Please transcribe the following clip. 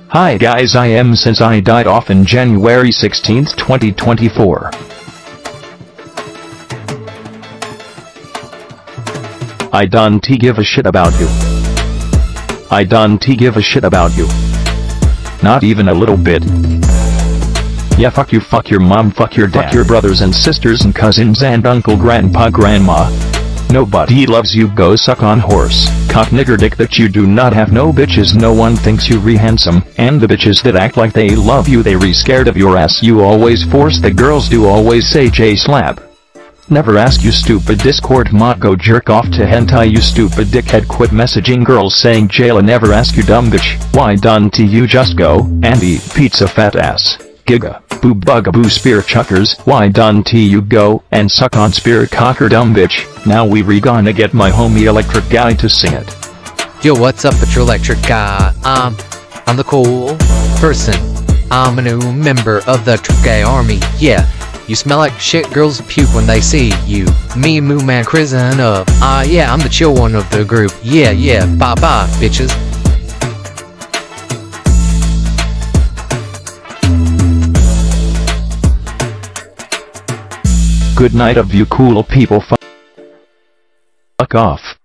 Hi guys, I am since I died off in January 16th, 2024. I don't give a shit about you. I don't give a shit about you. Not even a little bit. Yeah, fuck you, fuck your mom, fuck your dad, fuck your brothers and sisters and cousins and uncle, grandpa, grandma. Nobody loves you, go suck on horse, cock nigger dick that you do not have. No bitches, no one thinks you handsome, and the bitches that act like they love you, they scared of your ass. You always force the girls to always say J slap. Never ask you stupid Discord mod, go jerk off to hentai you stupid dickhead. Quit messaging girls saying Jayla. Never ask you dumb bitch, why don't you just go and eat pizza fat ass. Giga, boo bugaboo spear chuckers, why don't you go and suck on spear cocker dumb bitch. Now we gonna get my homie Electric Guy to sing it. Yo, what's up, it's your Electric Guy. I'm the cool person. I'm a new member of the Electric Guy army. Yeah, you smell like shit, girls puke when they see you. Me and Moo Man crizzing up. Yeah, I'm the chill one of the group. Yeah, bye bye, bitches. Good night of you cool people, fuck off.